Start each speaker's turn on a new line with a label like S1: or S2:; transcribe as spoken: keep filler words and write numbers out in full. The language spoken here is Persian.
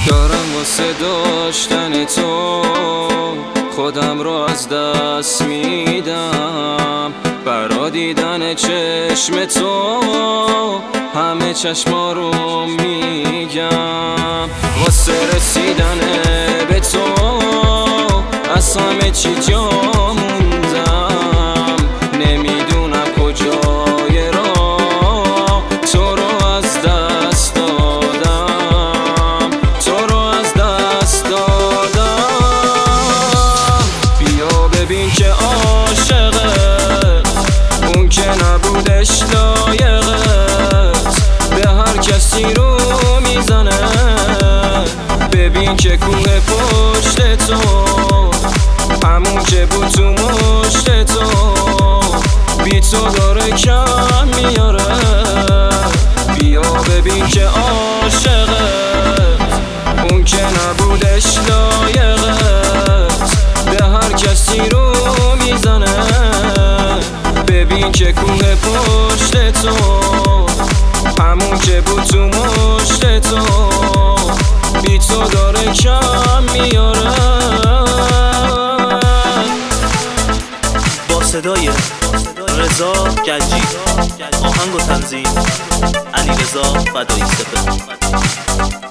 S1: دارم واسه داشتن تو خودم رو از دست میدم، برا دیدن چشم تو همه چشما رو میگم. واسه رسیدن به تو از همه چی جا موندم، نمیدونم کجای راه تو رو از دست دادم، تو رو از دست دادم. بیا ببین که عاشقت اون که نبودش لایقت به هر کسی رو میزنه. ببین که کوه پشت تو همون که بود تو مشت تو بی تو داره کم میاره. بیا ببین که عاشقت اون که نبودش لایقت به هر کسی رو میزنه. ببین که کوه پشت تو همون که بود تو مشت تو بی تو داره کم میاره.
S2: با صدای رضا گنجی، آهنگ و تنظیم علیرضا فدایی سپر.